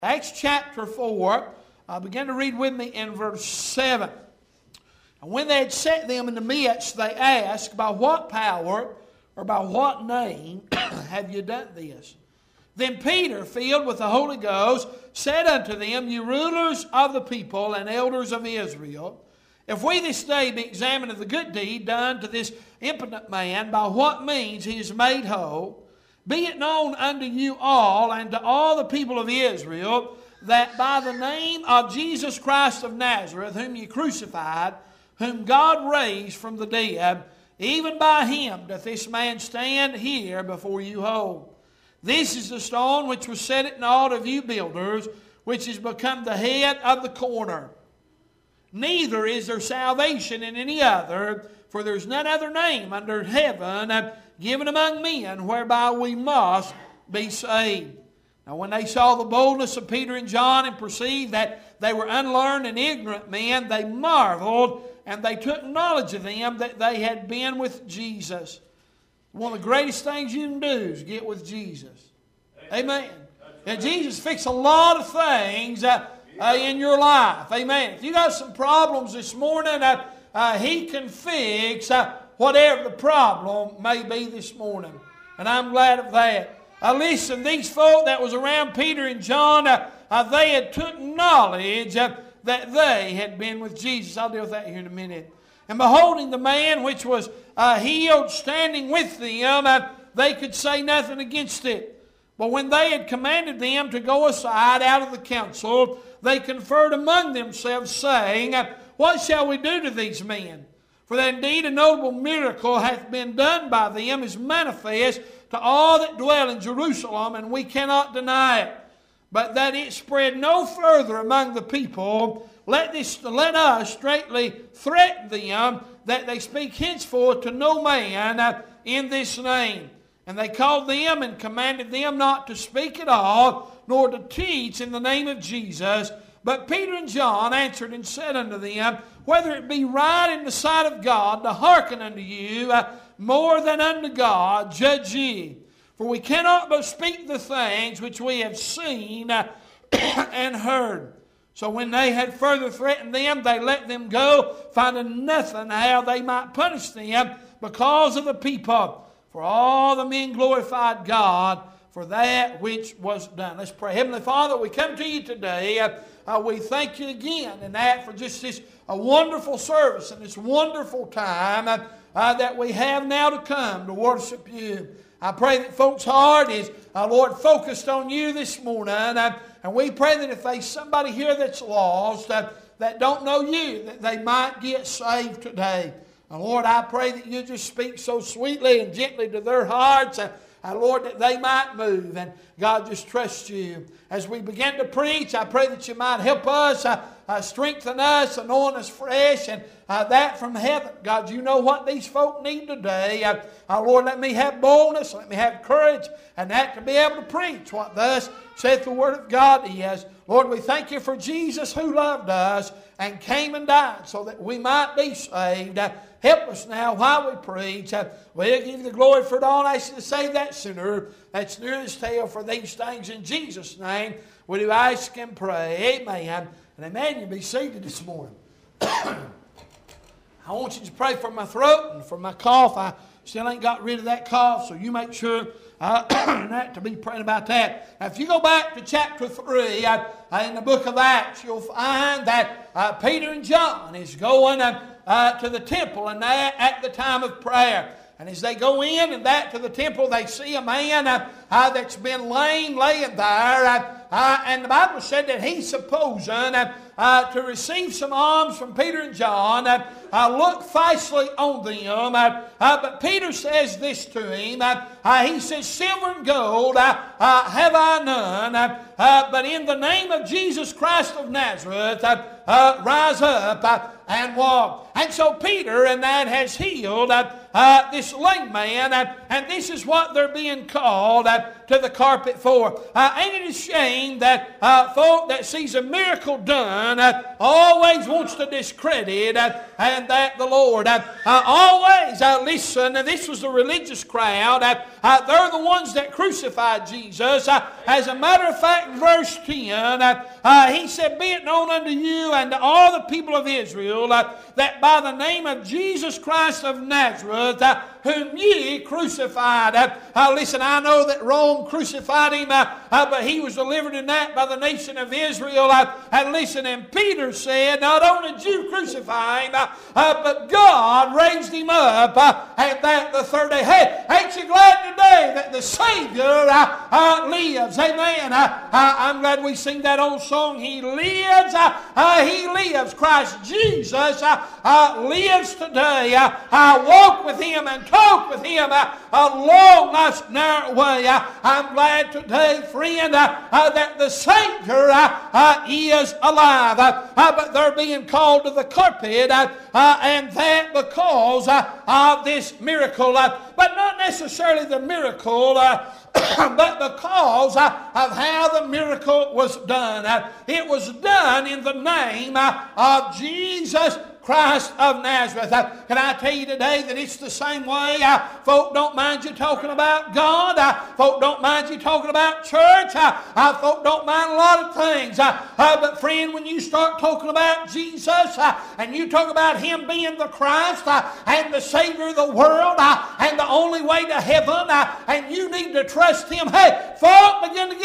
Acts chapter 4, begin to read with me in verse 7. And when they had set them in the midst, they asked, by what power or by what name have you done this? Then Peter, filled with the Holy Ghost, said unto them, ye rulers of the people and elders of Israel, if we this day be examined of the good deed done to this impotent man, by what means he is made whole, be it known unto you all and to all the people of Israel, that by the name of Jesus Christ of Nazareth, whom ye crucified, whom God raised from the dead, even by him doth this man stand here before you whole. This is the stone which was set at naught of you builders, which is become the head of the corner. Neither is there salvation in any other, for there is none other name under heaven given among men whereby we must be saved. Now when they saw the boldness of Peter and John and perceived that they were unlearned and ignorant men, they marveled, and they took knowledge of them that they had been with Jesus. One of the greatest things you can do is get with Jesus. Amen. And Jesus fixed a lot of things in your life. Amen. If you got some problems this morning, He can fix whatever the problem may be this morning. And I'm glad of that. Listen, these folk that was around Peter and John, they had took knowledge that they had been with Jesus. I'll deal with that here in a minute. And beholding the man which was healed standing with them, they could say nothing against it. But when they had commanded them to go aside out of the council, they conferred among themselves, saying, what shall we do to these men? For that indeed a notable miracle hath been done by them, is manifest to all that dwell in Jerusalem, and we cannot deny it. But that it spread no further among the people, let us straitly threaten them, that they speak henceforth to no man in this name. And they called them and commanded them not to speak at all, nor to teach in the name of Jesus. But Peter and John answered and said unto them, whether it be right in the sight of God to hearken unto you more than unto God, judge ye. For we cannot but speak the things which we have seen and heard. So when they had further threatened them, they let them go, finding nothing how they might punish them because of the people. For all the men glorified God for that which was done. Let's pray. Heavenly Father, we come to you today. We thank you again and that for just this wonderful service and this wonderful time that we have now to come to worship you. I pray that folks' heart is, Lord, focused on you this morning. And we pray that if there's somebody here that's lost, that don't know you, that they might get saved today. And Lord, I pray that you just speak so sweetly and gently to their hearts. Lord, that they might move. And God, just trust you. As we begin to preach, I pray that you might help us, strengthen us, anoint us fresh, and that from heaven. God, you know what these folk need today. Lord, let me have boldness, let me have courage, and that to be able to preach what thus saith the Word of God is. Lord, we thank you for Jesus who loved us and came and died so that we might be saved. Help us now while we preach. We'll give you the glory for it all. I ask you to save that sinner that's near this tale for these things in Jesus' name. We do ask and pray. Amen. And amen. You be seated this morning. I want you to pray for my throat and for my cough. I still ain't got rid of that cough, so you make sure that to be praying about that. Now, if you go back to chapter 3 in the book of Acts, you'll find that Peter and John is going to the temple and that at the time of prayer. And as they go in and that to the temple, they see a man that's been laying there. And the Bible said that he's supposing to receive some alms from Peter and John. Look fastly on them. But Peter says this to him. He says, silver and gold have I none. But in the name of Jesus Christ of Nazareth, rise up and walk. And so Peter and that has healed this lame man. And this is what they're being called to the carpet for. Ain't it a shame that folk that sees a miracle done always wants to discredit and that the Lord always, listen, and this was the religious crowd. They're the ones that crucified Jesus. As a matter of fact, verse 10, he said, "Be it known unto you and to all the people of Israel that by the name of Jesus Christ of Nazareth, whom ye crucified." Listen, I know that Rome crucified him, but he was delivered in that by the nation of Israel. And listen, and Peter said, not only did you crucify him, but God raised him up, and that the third day. Hey, ain't you glad today that the Savior lives? Amen. I'm glad we sing that old song, He lives. He lives. Christ Jesus lives today. Walk with Him and talk with Him along this narrow way. I'm glad today, friend, that the Savior is alive. But they're being called to the carpet, and that because of this miracle. But not necessarily the miracle, but because of how the miracle was done. It was done in the name of Jesus Christ of Nazareth. Can I tell you today that it's the same way? Folk don't mind you talking about God. Folk don't mind you talking about church. Folk don't mind a lot of things. But friend, when you start talking about Jesus and you talk about Him being the Christ and the Savior of the world and the only way to heaven, and you need to trust Him, hey, folk begin to get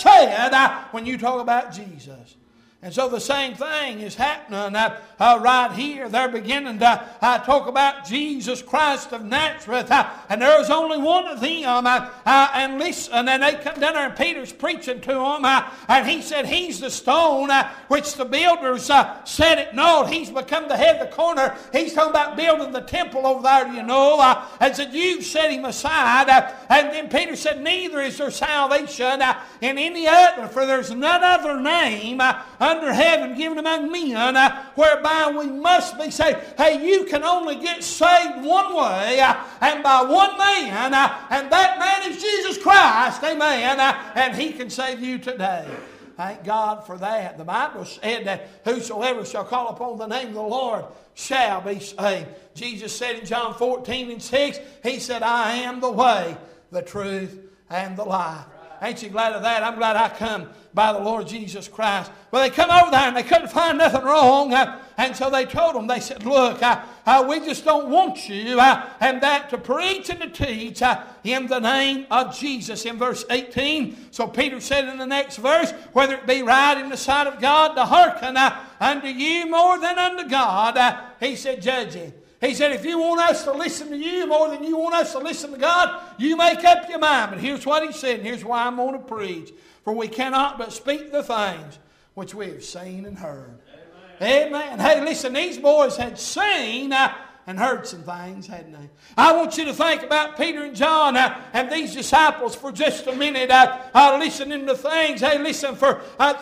upset when you talk about Jesus. And so the same thing is happening right here. They're beginning to talk about Jesus Christ of Nazareth. And there's only one of them. And listen, and they come down there and Peter's preaching to them. And he said, He's the stone which the builders set at naught. He's become the head of the corner. He's talking about building the temple over there, you know. And said, you've set Him aside. And then Peter said, neither is there salvation in any other, for there's none other name under heaven given among men whereby we must be saved. Hey, you can only get saved one way and by one man, and that man is Jesus Christ. Amen. And He can save you today. Thank God for that. The Bible said that whosoever shall call upon the name of the Lord shall be saved. Jesus said in John 14:6, He said, I am the way, the truth, and the life. Ain't you glad of that? I'm glad I come by the Lord Jesus Christ. Well, they come over there and they couldn't find nothing wrong. And so they told them, they said, look, we just don't want you and that to preach and to teach in the name of Jesus. In verse 18, so Peter said in the next verse, whether it be right in the sight of God to hearken unto you more than unto God, he said, judge Him. He said, if you want us to listen to you more than you want us to listen to God, you make up your mind. But here's what he said, and here's why I'm going to preach. For we cannot but speak the things which we have seen and heard. Amen. Amen. Hey, listen, these boys had seen and heard some things, hadn't they? I want you to think about Peter and John and these disciples for just a minute, listening to things. Hey, listen, for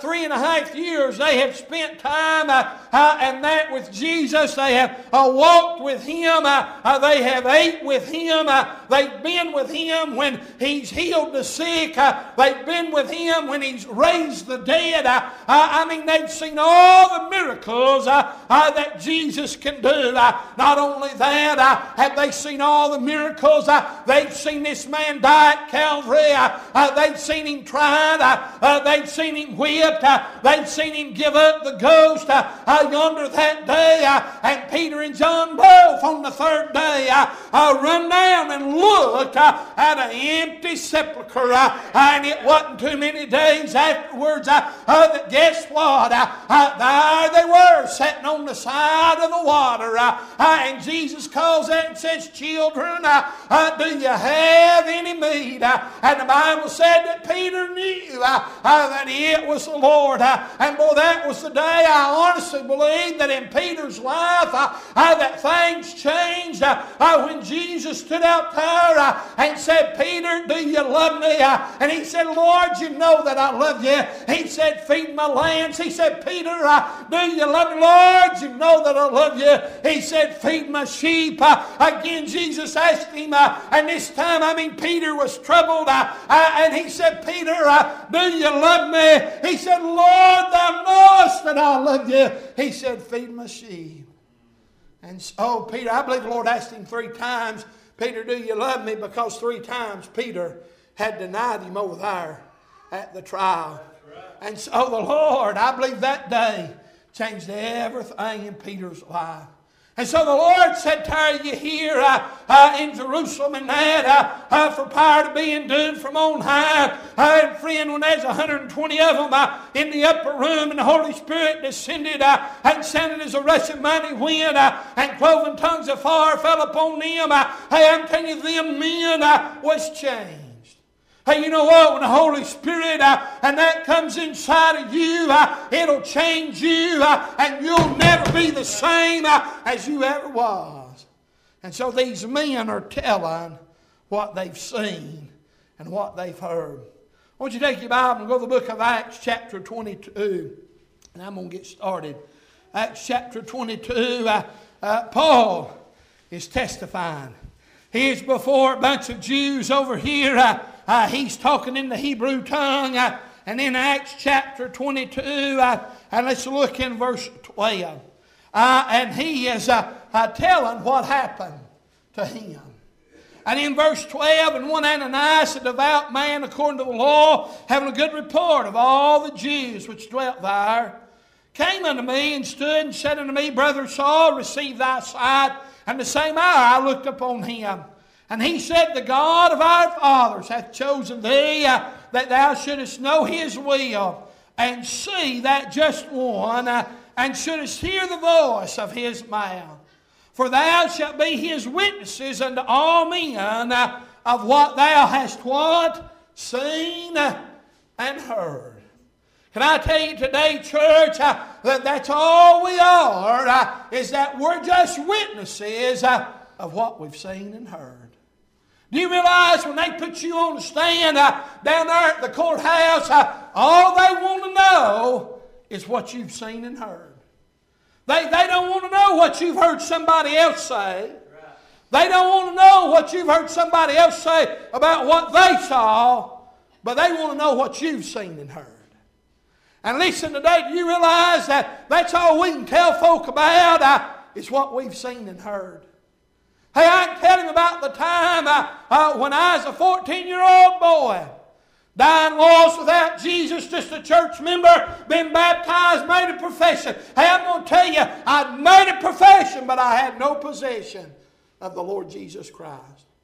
3.5 years they have spent time and that with Jesus. They have walked with Him. They have ate with Him. They've been with Him when He's healed the sick. They've been with Him when He's raised the dead. They've seen all the miracles that Jesus can do. Not only that, have they seen all the miracles? They've seen this man die at Calvary. They've seen him tried. They've seen him whipped. They've seen him give up the ghost yonder that day. And Peter and John both on the third day run down and looked at an empty sepulchre. And it wasn't too many days afterwards that guess what? There they were sitting on the side of the water. And Jesus calls out and says, children, do you have any meat? And the Bible said that Peter knew that it was the Lord. And boy, that was the day I honestly believe that in Peter's life that things changed when Jesus stood out there and said, Peter, do you love me? And he said, Lord, you know that I love you. He said, feed my lambs. He said, Peter, do you love me? Lord, you know that I love you. He said, feed my sheep. Again, Jesus asked him, and this time, Peter was troubled, and he said, Peter, do you love me? He said, Lord, thou knowest that I love you. He said, feed my sheep. And so Peter, I believe the Lord asked him 3 times, Peter, do you love me? Because 3 times Peter had denied him over there at the trial. And so the Lord, I believe that day, changed everything in Peter's life. And so the Lord said, tarry you here in Jerusalem and that for power to be endued from on high. And friend, when there's 120 of them in the upper room and the Holy Spirit descended and sounded as a rushing mighty wind and cloven tongues of fire fell upon them. Hey, I'm telling you, them men was changed. Hey, you know what? When the Holy Spirit and that comes inside of you, it'll change you and you'll never be the same as you ever was. And so these men are telling what they've seen and what they've heard. I want you to take your Bible and go to the book of Acts chapter 22. And I'm going to get started. Acts chapter 22, Paul is testifying. He is before a bunch of Jews over here. He's talking in the Hebrew tongue. And in Acts chapter 22, and let's look in verse 12. And he is telling what happened to him. And in verse 12, and one Ananias, a devout man according to the law, having a good report of all the Jews which dwelt there, came unto me and stood and said unto me, Brother Saul, receive thy sight. And the same hour I looked upon him. And he said, The God of our fathers hath chosen thee, that thou shouldest know his will, and see that just one, and shouldest hear the voice of his mouth. For thou shalt be his witnesses unto all men of what thou hast what? Seen and heard. Can I tell you today, church, that that's all we are, is that we're just witnesses of what we've seen and heard. Do you realize when they put you on the stand down there at the courthouse, all they want to know is what you've seen and heard. They don't want to know what you've heard somebody else say. They don't want to know what you've heard somebody else say about what they saw, but they want to know what you've seen and heard. And listen today, do you realize that that's all we can tell folk about is what we've seen and heard? Hey, I can tell him about the time when I was a 14-year-old boy, dying lost without Jesus, just a church member, been baptized, made a profession. Hey, I'm going to tell you, I'd made a profession, but I had no possession of the Lord Jesus Christ.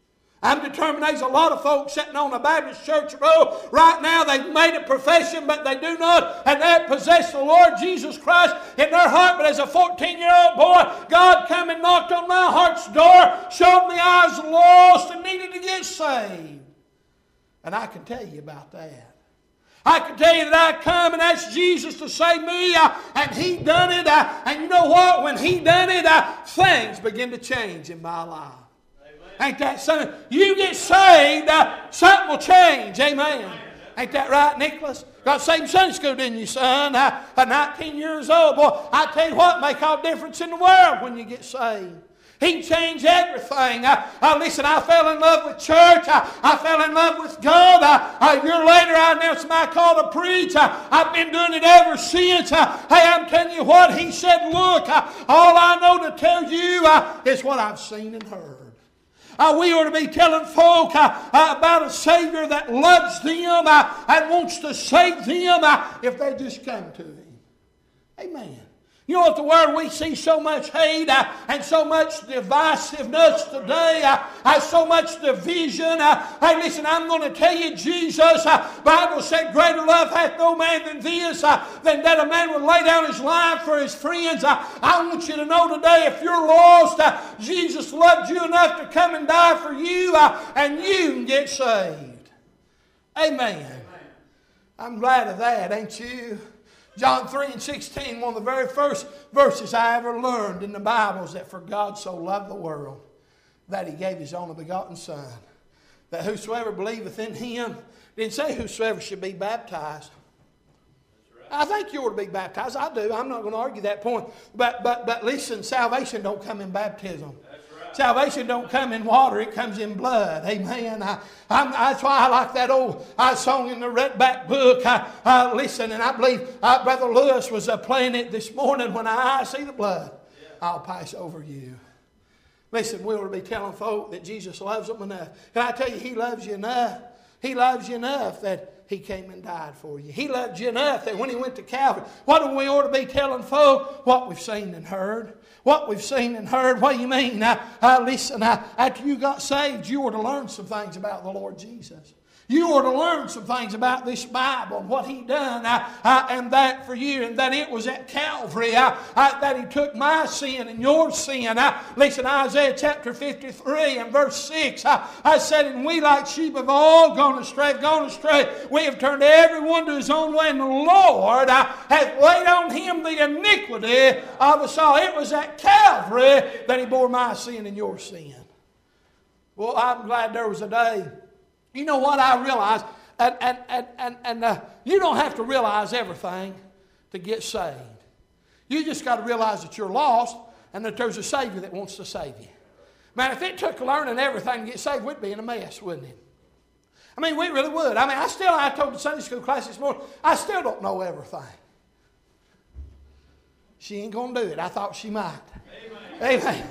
I'm determined there's a lot of folks sitting on the Baptist church row right now. They've made a profession, but they do not and they possess the Lord Jesus Christ in their heart. But as a 14-year-old boy, God come and knocked on my heart's door, showed me I was lost and needed to get saved. And I can tell you about that. I can tell you that I come and asked Jesus to save me, and He done it. And you know what? When He done it, things begin to change in my life. Ain't that something? You get saved, something will change. Amen. Ain't that right, Nicholas? Got saved in Sunday school, didn't you, son? 19 years old. Boy, I tell you what, make all difference in the world when you get saved. He can change everything. Listen, I fell in love with church. I fell in love with God. A year later, I announced my call to preach. I've been doing it ever since. Hey, I'm telling you what, He said, look, all I know to tell you is what I've seen and heard. We ought to be telling folk about a Savior that loves them and wants to save them if they just come to Him. Amen. You know what the world, we see so much hate and so much divisiveness today, so much division. Hey, listen, I'm going to tell you, Jesus, Bible said, greater love hath no man than this, than that a man would lay down his life for his friends. I want you to know today, if you're lost, Jesus loved you enough to come and die for you, and you can get saved. Amen. I'm glad of that, ain't you? John 3:16, one of the very first verses I ever learned in the Bible is that for God so loved the world that He gave His only begotten Son, that whosoever believeth in Him, didn't say whosoever should be baptized. I think you ought to be baptized. I do. I'm not going to argue that point. But listen, salvation don't come in baptism. Salvation don't come in water, it comes in blood. Amen. That's why I like that old song in the Redback book. Listen, and I believe Brother Lewis was playing it this morning when I see the blood. I'll pass over you. Listen, we ought to be telling folk that Jesus loves them enough. Can I tell you, He loves you enough? He loves you enough that He came and died for you. He loved you enough that when He went to Calvary, what do we ought to be telling folk? What we've seen and heard. What we've seen and heard. What do you mean? Listen, after you got saved, you ought to learn some things about the Lord Jesus. You ought to learn some things about this Bible and what He done and that for you, and that it was at Calvary that He took my sin and your sin. Listen, Isaiah chapter 53 and verse 6, I said, and we like sheep have all gone astray. We have turned everyone to his own way, and the Lord hath laid on Him the iniquity of us all. It was at Calvary that He bore my sin and your sin. Well, I'm glad there was a day. You know what I realized? And you don't have to realize everything to get saved. You just got to realize that you're lost and that there's a Savior that wants to save you. Man, if it took learning everything to get saved, we'd be in a mess, wouldn't it? I mean, we really would. I mean, I told the Sunday school class this morning, I still don't know everything. She ain't going to do it. I thought she might. Amen. Amen.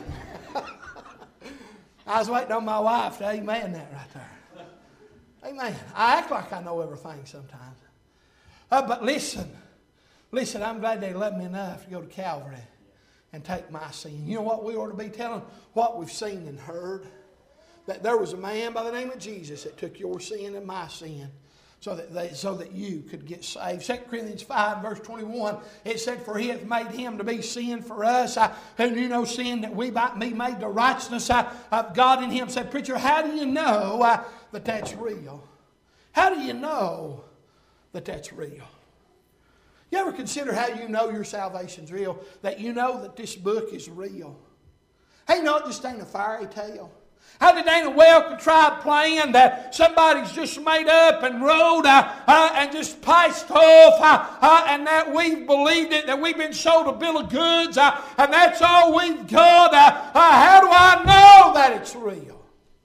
I was waiting on my wife to amen that right there. Amen. I act like I know everything sometimes. But listen, I'm glad they loved me enough to go to Calvary and take my sin. You know what we ought to be telling? What we've seen and heard. That there was a man by the name of Jesus that took your sin and my sin so that you could get saved. 2 Corinthians 5 verse 21, it said, for He hath made Him to be sin for us, who knew no sin, that we might be made the righteousness of God in Him. Said, preacher, how do you know that that's real? How do you know that that's real? You ever consider how you know your salvation's real? That you know that this book is real. Hey, you know, it just ain't a fairy tale. How did ain't a well-contrived plan that somebody's just made up and wrote and just passed off and that we've believed it, that we've been sold a bill of goods and that's all we've got. How do I know that it's real?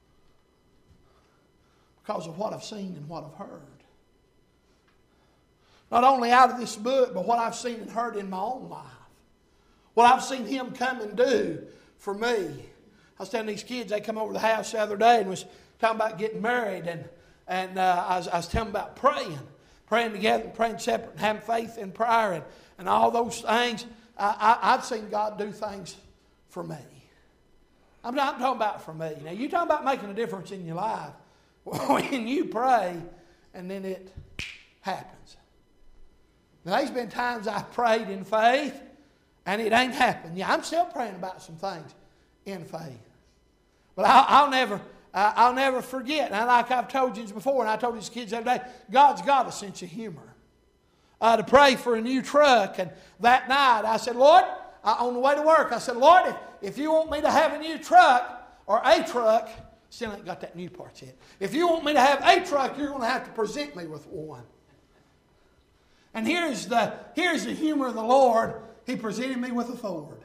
Because of what I've seen and what I've heard. Not only out of this book, but what I've seen and heard in my own life. What I've seen Him come and do for me. I was telling these kids, they come over to the house the other day and was talking about getting married. And I was telling them about praying together and praying separate and having faith in prayer and all those things. I've seen God do things for me. I'm talking about for me. Now, you're talking about making a difference in your life. When you pray and then it happens. Now, there's been times I've prayed in faith and it ain't happened. Yeah, I'm still praying about some things in faith. But I'll never forget. And like I've told you before, and I told these kids the other day, God's got a sense of humor. To pray for a new truck. And that night I said, Lord, on the way to work, I said, Lord, if you want me to have a new truck or a truck, still ain't got that new part yet. If you want me to have a truck, you're going to have to present me with one. And here's the humor of the Lord. He presented me with a Ford.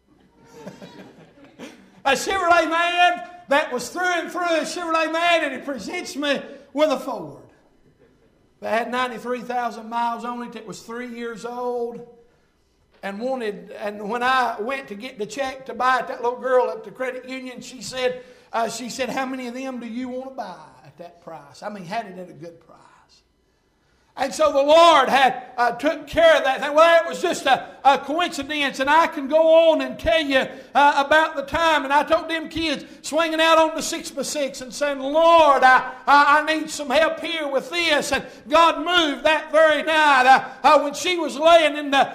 A Chevrolet man that was through and through a Chevrolet man, and He presents me with a Ford. That had 93,000 miles on it. It was 3 years old. And when I went to get the check to buy it, that little girl at the credit union, she said, how many of them do you want to buy at that price? I mean, had it at a good price. And so the Lord had took care of that thing. Well, it was just a coincidence, and I can go on and tell you about the time. And I told them kids swinging out on the 6x6 and saying, Lord, I need some help here with this. And God moved that very night when she was laying in the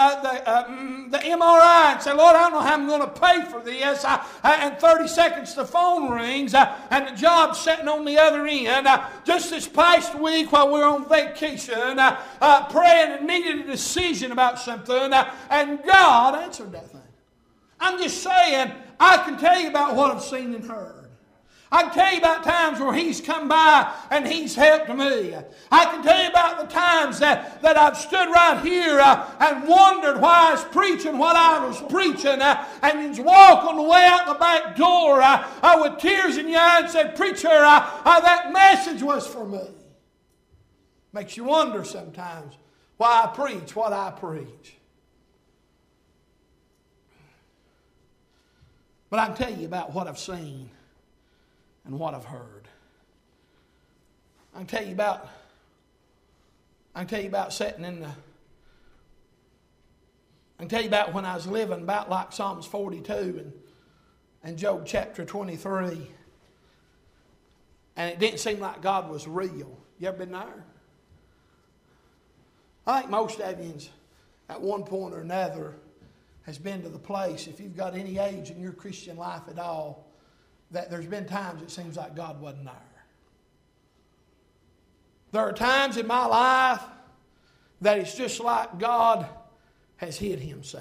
MRI and said, Lord, I don't know how I'm going to pay for this. And 30 seconds the phone rings and the job's sitting on the other end. Just this past week while we were on vacation, praying and needed a decision about something, and God answered that thing. I'm just saying, I can tell you about what I've seen and heard. I can tell you about times where He's come by and He's helped me. I can tell you about the times that I've stood right here and wondered why I was preaching what I was preaching, and you walk on the way out the back door with tears in your eyes and said, Preacher, that message was for me. Makes you wonder sometimes why I preach what I preach. But I can tell you about what I've seen and what I've heard. I can tell you about sitting in the... I can tell you about when I was living about like Psalms 42 and Job chapter 23. And it didn't seem like God was real. You ever been there? I think most of you at one point or another has been to the place, if you've got any age in your Christian life at all, that there's been times it seems like God wasn't there. There are times in my life that it's just like God has hid Himself.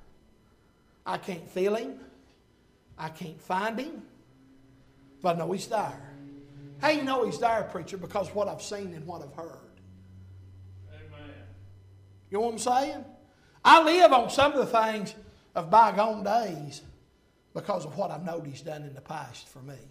I can't feel Him. I can't find Him. But I know He's there. How you know He's there, preacher? Because what I've seen and what I've heard. Amen. You know what I'm saying? I live on some of the things of bygone days because of what I've known He's done in the past for me.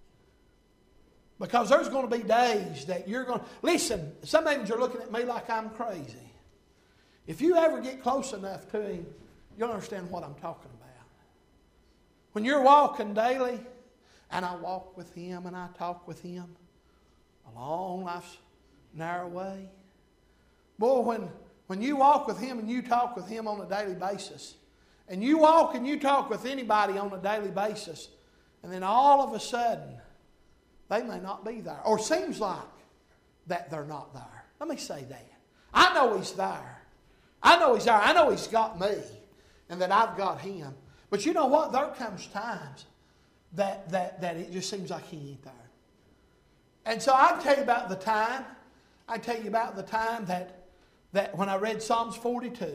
Because there's going to be days that you're going to... Listen, some of you are looking at me like I'm crazy. If you ever get close enough to Him, you'll understand what I'm talking about. When you're walking daily, and I walk with Him and I talk with Him along life's narrow way. Boy, when you walk with Him and you talk with Him on a daily basis, and you walk and you talk with anybody on a daily basis, and then all of a sudden, they may not be there. Or seems like that they're not there. Let me say that. I know He's there. I know He's there. I know He's got me. And that I've got Him. But you know what? There comes times that it just seems like He ain't there. And so I can tell you about the time. I tell you about the time that when I read Psalms 42.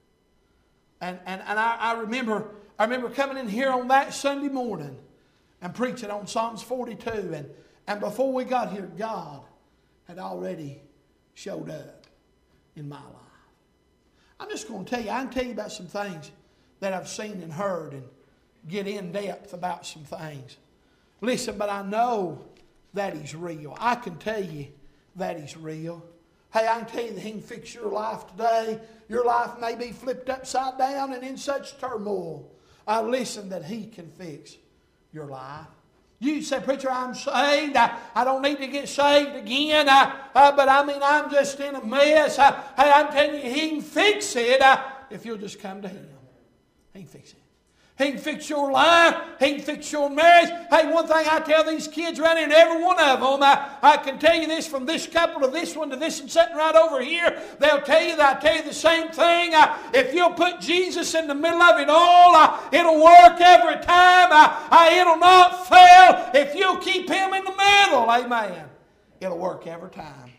And I remember coming in here on that Sunday morning and preaching on Psalms 42. And before we got here, God had already showed up in my life. I'm just going to tell you, I can tell you about some things that I've seen and heard and get in depth about some things. Listen, but I know that He's real. I can tell you that He's real. Hey, I can tell you that He can fix your life today. Your life may be flipped upside down and in such turmoil. Listen, that He can fix your life. You say, preacher, I'm saved. I don't need to get saved again. But I mean, I'm just in a mess. Hey, I'm telling you, He can fix it if you'll just come to Him. He can fix it. He can fix your life. He can fix your marriage. Hey, one thing I tell these kids right here, and every one of them, I can tell you this from this couple to this one to this one sitting right over here. They'll tell you that I tell you the same thing. If you'll put Jesus in the middle of it all, it'll work every time. It'll not fail. If you'll keep Him in the middle, amen, it'll work every time.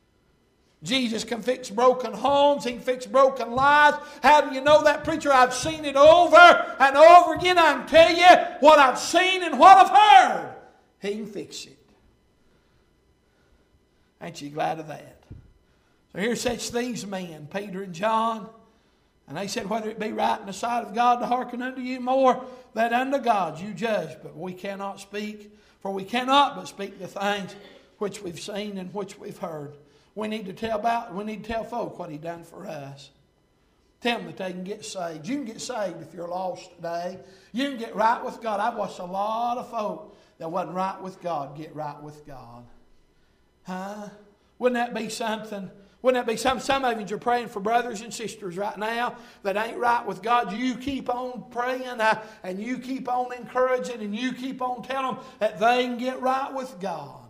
Jesus can fix broken homes. He can fix broken lives. How do you know that, preacher? I've seen it over and over again. I can tell you what I've seen and what I've heard. He can fix it. Ain't you glad of that? So here sits these men, Peter and John, and they said, whether it be right in the sight of God to hearken unto you more than unto God you judge. But we cannot speak, for we cannot but speak the things which we've seen and which we've heard. We need to tell folk what He done for us. Tell them that they can get saved. You can get saved if you're lost today. You can get right with God. I've watched a lot of folk that wasn't right with God get right with God. Huh? Wouldn't that be something? Wouldn't that be something? Some of you are praying for brothers and sisters right now that ain't right with God. You keep on praying and you keep on encouraging and you keep on telling them that they can get right with God.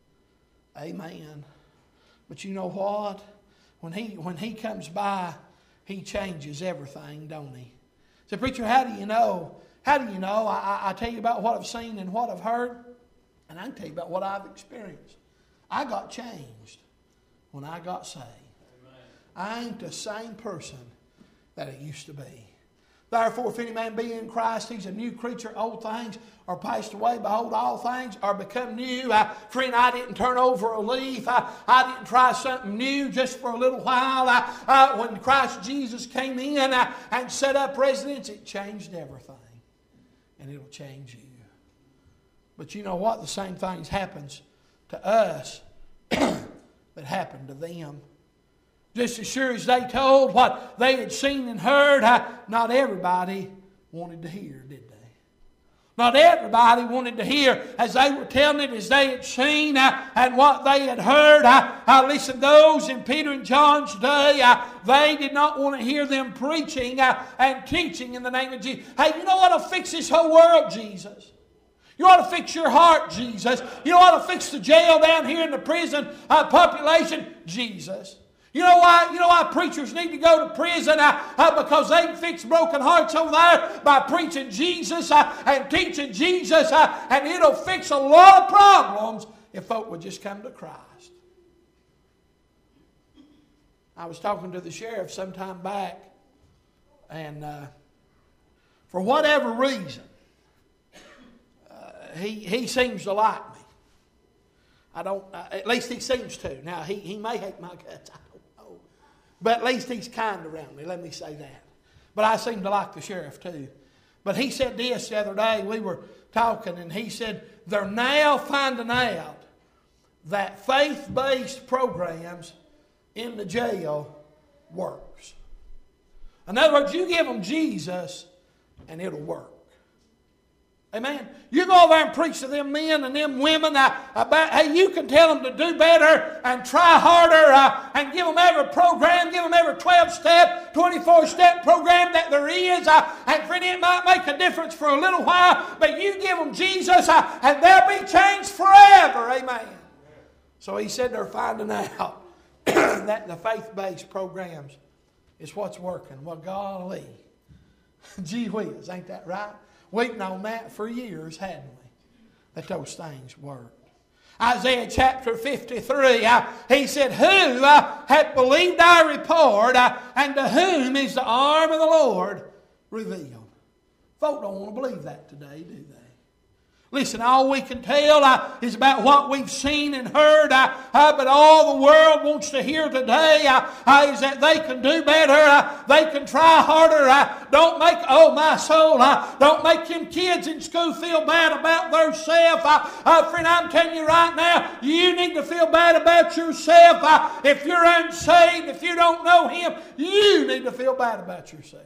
Amen. But you know what? When he comes by, He changes everything, don't He? So, preacher, how do you know? How do you know? I tell you about what I've seen and what I've heard, and I can tell you about what I've experienced. I got changed when I got saved. Amen. I ain't the same person that I used to be. Therefore, if any man be in Christ, he's a new creature. Old things are passed away. Behold, all things are become new. Friend, I didn't turn over a leaf. I didn't try something new just for a little while. When Christ Jesus came in and set up residence, it changed everything. And it'll change you. But you know what? The same things happens to us that happened to them. Just as sure as they told what they had seen and heard, not everybody wanted to hear, did they? Not everybody wanted to hear as they were telling it, as they had seen and what they had heard. Listen, those in Peter and John's day, they did not want to hear them preaching and teaching in the name of Jesus. Hey, you know what will fix this whole world? Jesus. You ought to fix your heart, Jesus. You ought to fix the jail down here in the prison population, Jesus. You know why preachers need to go to prison? Because they can fix broken hearts over there by preaching Jesus and teaching Jesus. And it'll fix a lot of problems if folk would just come to Christ. I was talking to the sheriff some time back, and for whatever reason, he seems to like me. I don't. At least he seems to. Now he may hate my guts. I don't know, but at least he's kind around me. Let me say that. But I seem to like the sheriff too. But he said this the other day. We were talking, and he said they're now finding out that faith-based programs in the jail works. In other words, you give them Jesus, and it'll work. Amen. You go over there and preach to them men and them women about, hey, you can tell them to do better and try harder and give them every program, give them every 12-step, 24-step program that there is. And friend, it might make a difference for a little while, but you give them Jesus and they'll be changed forever. Amen. So he said they're finding out that the faith-based programs is what's working. Well, golly. Gee whiz, ain't that right? We've known that for years, hadn't we? That those things worked. Isaiah chapter 53, he said, who hath believed our report, and to whom is the arm of the Lord revealed? Folk don't want to believe that today, do they? Listen, all we can tell is about what we've seen and heard, but all the world wants to hear today is that they can do better, they can try harder. Don't make, oh my soul, don't make them kids in school feel bad about themselves. Friend, I'm telling you right now, you need to feel bad about yourself. If you're unsaved, if you don't know Him, you need to feel bad about yourself.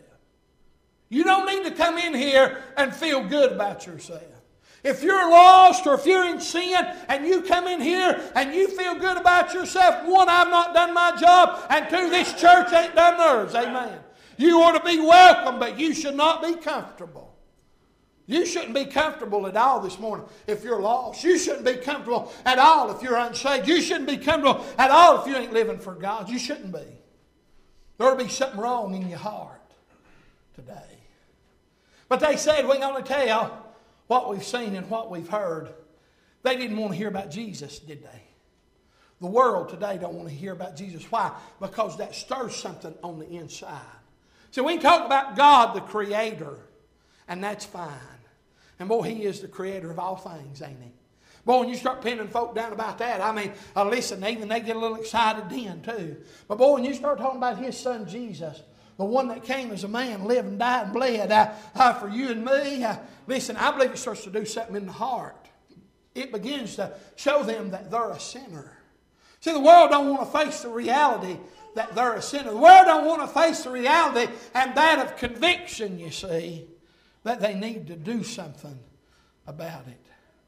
You don't need to come in here and feel good about yourself. If you're lost or if you're in sin and you come in here and you feel good about yourself, one, I've not done my job, and two, this church ain't done theirs. Amen. You ought to be welcome, but you should not be comfortable. You shouldn't be comfortable at all this morning if you're lost. You shouldn't be comfortable at all if you're unsaved. You shouldn't be comfortable at all if you ain't living for God. You shouldn't be. There ought to be something wrong in your heart today. But they said, we're going to tell what we've seen and what we've heard. They didn't want to hear about Jesus, did they? The world today don't want to hear about Jesus. Why? Because that stirs something on the inside. So we can talk about God, the Creator, and that's fine. And boy, He is the Creator of all things, ain't He? Boy, when you start pinning folk down about that, I mean, listen, even they get a little excited then too. But boy, when you start talking about His Son Jesus, the one that came as a man, lived and died and bled for you and me. Listen, I believe it starts to do something in the heart. It begins to show them that they're a sinner. See, the world don't want to face the reality that they're a sinner. The world don't want to face the reality and that of conviction, you see, that they need to do something about it.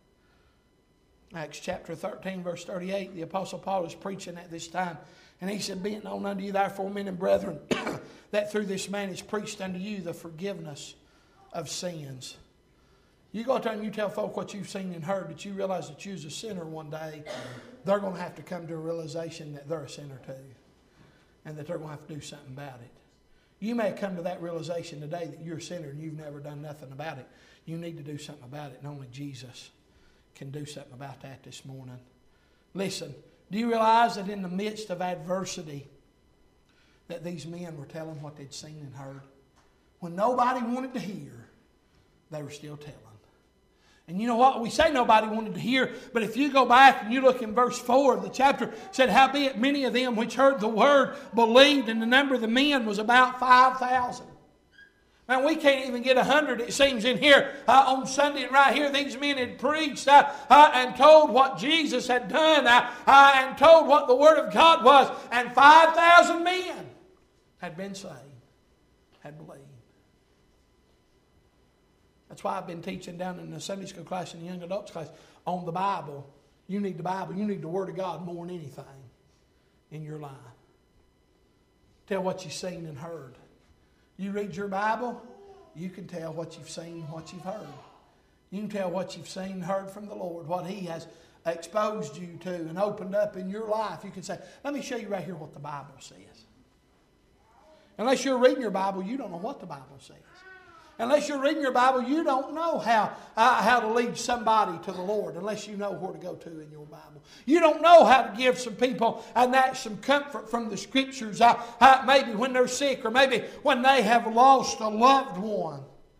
Acts chapter 13, verse 38, the Apostle Paul is preaching at this time. And he said, be it known unto you, therefore, men and brethren, that through this man is preached unto you the forgiveness of sins. You go out there and you tell folk what you've seen and heard, that you realize that you're a sinner one day, they're going to have to come to a realization that they're a sinner too. And that they're going to have to do something about it. You may come to that realization today that you're a sinner and you've never done nothing about it. You need to do something about it, and only Jesus can do something about that this morning. Listen. Do you realize that in the midst of adversity that these men were telling what they'd seen and heard? When nobody wanted to hear, they were still telling. And you know what? We say nobody wanted to hear, but if you go back and you look in verse 4 of the chapter, it said, howbeit many of them which heard the word believed, and the number of the men was about 5,000. Man, we can't even get 100, it seems, in here on Sunday. And right here, these men had preached and told what Jesus had done and told what the Word of God was. And 5,000 men had been saved, had believed. That's why I've been teaching down in the Sunday school class and the young adults class on the Bible. You need the Bible. You need the Word of God more than anything in your life. Tell what you've seen and heard. You read your Bible, you can tell what you've seen and what you've heard. You can tell what you've seen and heard from the Lord, what He has exposed you to and opened up in your life. You can say, let me show you right here what the Bible says. Unless you're reading your Bible, you don't know what the Bible says. Unless you're reading your Bible, you don't know how to lead somebody to the Lord unless you know where to go to in your Bible. You don't know how to give some people some comfort from the Scriptures, maybe when they're sick or maybe when they have lost a loved one.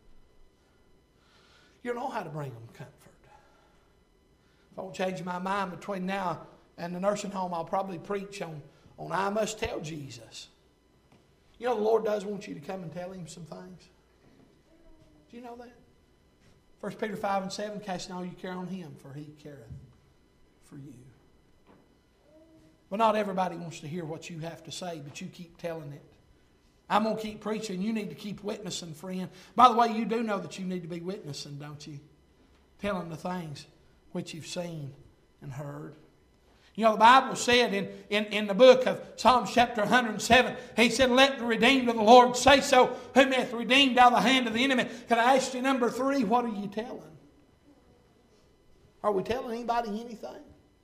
You don't know how to bring them comfort. If I don't change my mind between now and the nursing home, I'll probably preach on I must tell Jesus. You know the Lord does want you to come and tell Him some things. Do you know that? 1 Peter 5:7, casting all your care on Him, for He careth for you. But not everybody wants to hear what you have to say, but you keep telling it. I'm going to keep preaching. You need to keep witnessing, friend. By the way, you do know that you need to be witnessing, don't you? Telling the things which you've seen and heard. You know, the Bible said in the book of Psalms chapter 107, He said, let the redeemed of the Lord say so, whom hath redeemed out of the hand of the enemy. Can I ask you, number 3, what are you telling? Are we telling anybody anything?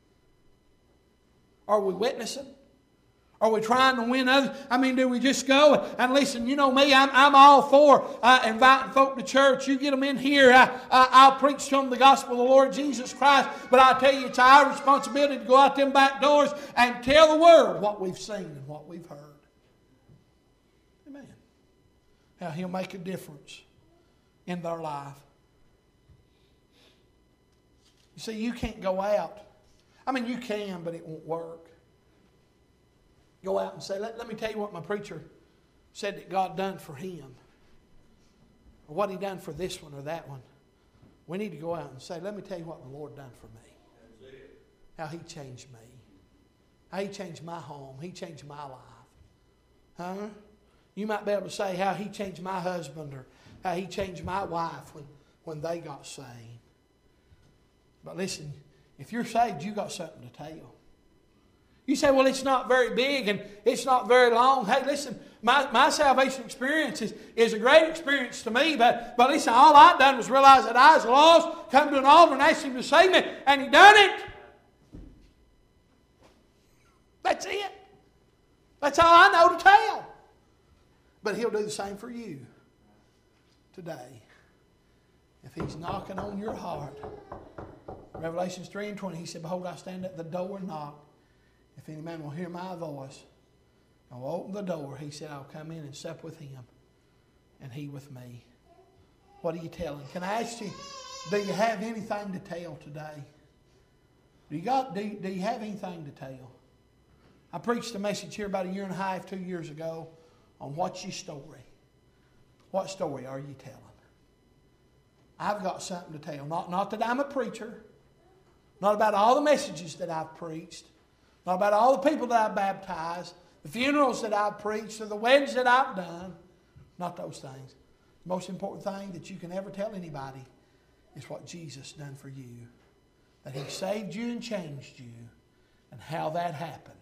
Are we witnessing? Are we trying to win others? I mean, do we just go and listen? You know me, I'm all for inviting folk to church. You get them in here, I'll preach to them the gospel of the Lord Jesus Christ. But I tell you, it's our responsibility to go out them back doors and tell the world what we've seen and what we've heard. Amen. How He'll make a difference in their life. You see, you can't go out. I mean, you can, but it won't work. Go out and say, let me tell you what my preacher said that God done for him. Or what He done for this one or that one. We need to go out and say, let me tell you what the Lord done for me. How He changed me. How He changed my home. He changed my life. Huh? You might be able to say how He changed my husband or how He changed my wife when they got saved. But listen, if you're saved, you got something to tell. You say, well, it's not very big and it's not very long. Hey, listen, my salvation experience is a great experience to me. But listen, all I've done was realize that I was lost, come to an altar and ask Him to save me, and He done it. That's it. That's all I know to tell. But He'll do the same for you today. If He's knocking on your heart. Revelations 3:20, He said, behold, I stand at the door and knock. If any man will hear my voice and will open the door, He said, I'll come in and sup with him and he with me. What are you telling? Can I ask you, do you have anything to tell today? Do you have anything to tell? I preached a message here about 1.5 years, 2 years ago on what's your story. What story are you telling? I've got something to tell. Not that I'm a preacher. Not about all the messages that I've preached. Not about all the people that I've baptized, the funerals that I've preached, or the weddings that I've done. Not those things. The most important thing that you can ever tell anybody is what Jesus done for you. That He saved you and changed you, and how that happened.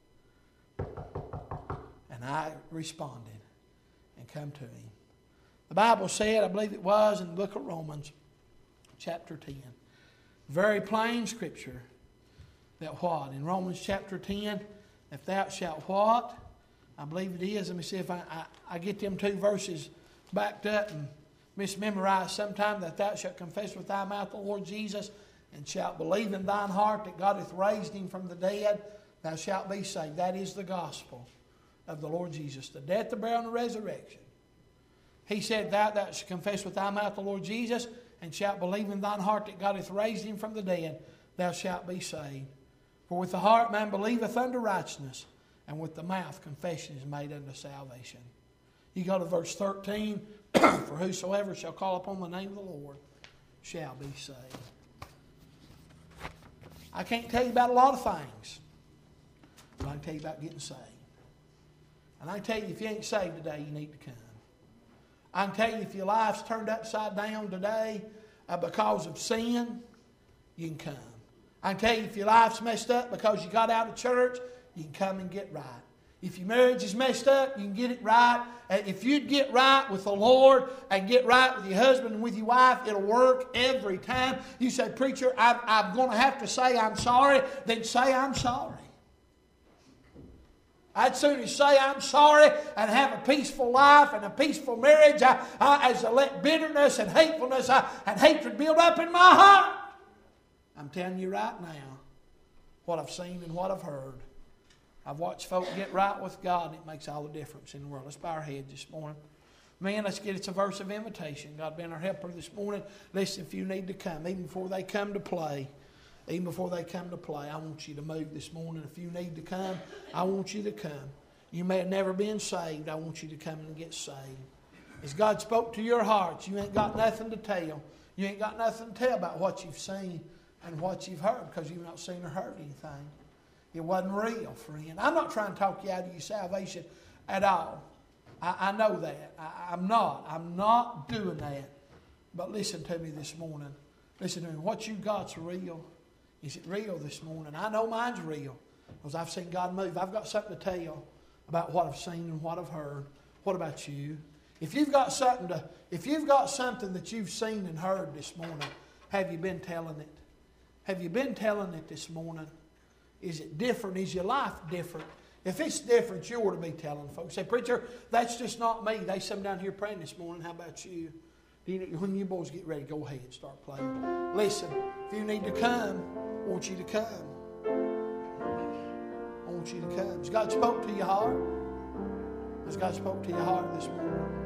And I responded and come to Him. The Bible said, I believe it was in the book of Romans, chapter 10. Very plain scripture. That what? In Romans chapter 10, if thou shalt what? I believe it is. Let me see if I get them 2 verses backed up and mismemorized sometime. That thou shalt confess with thy mouth the Lord Jesus and shalt believe in thine heart that God hath raised Him from the dead, thou shalt be saved. That is the gospel of the Lord Jesus. The death, the burial, and the resurrection. He said, thou shalt confess with thy mouth the Lord Jesus and shalt believe in thine heart that God hath raised Him from the dead, thou shalt be saved. For with the heart man believeth unto righteousness, and with the mouth confession is made unto salvation. You go to verse 13, for whosoever shall call upon the name of the Lord shall be saved. I can't tell you about a lot of things, but I can tell you about getting saved. And I can tell you, if you ain't saved today, you need to come. I can tell you, if your life's turned upside down today because of sin, you can come. I can tell you, if your life's messed up because you got out of church, you can come and get right. If your marriage is messed up, you can get it right. If you'd get right with the Lord and get right with your husband and with your wife, it'll work every time. You say, preacher, I'm going to have to say I'm sorry. Then say I'm sorry. I'd sooner say I'm sorry and have a peaceful life and a peaceful marriage as to let bitterness and hatefulness and hatred build up in my heart. I'm telling you right now what I've seen and what I've heard. I've watched folk get right with God, and it makes all the difference in the world. Let's bow our heads this morning. Man, let's get it's a verse of invitation. God been our helper this morning. Listen, if you need to come, even before they come to play, I want you to move this morning. If you need to come, I want you to come. You may have never been saved. I want you to come and get saved. As God spoke to your hearts, you ain't got nothing to tell. You ain't got nothing to tell about what you've seen and what you've heard, because you've not seen or heard anything. It wasn't real, friend. I'm not trying to talk you out of your salvation at all. I know that. I'm not doing that. But listen to me this morning. Listen to me. What you got's real. Is it real this morning? I know mine's real, because I've seen God move. I've got something to tell about what I've seen and what I've heard. What about you? If you've got something that you've seen and heard this morning, have you been telling it? Have you been telling it this morning? Is it different? Is your life different? If it's different, you ought to be telling folks. Say, preacher, that's just not me. They some down here praying this morning. How about you? When you boys get ready, go ahead and start playing. Listen, if you need to come, I want you to come. I want you to come. Has God spoke to your heart? Has God spoke to your heart this morning?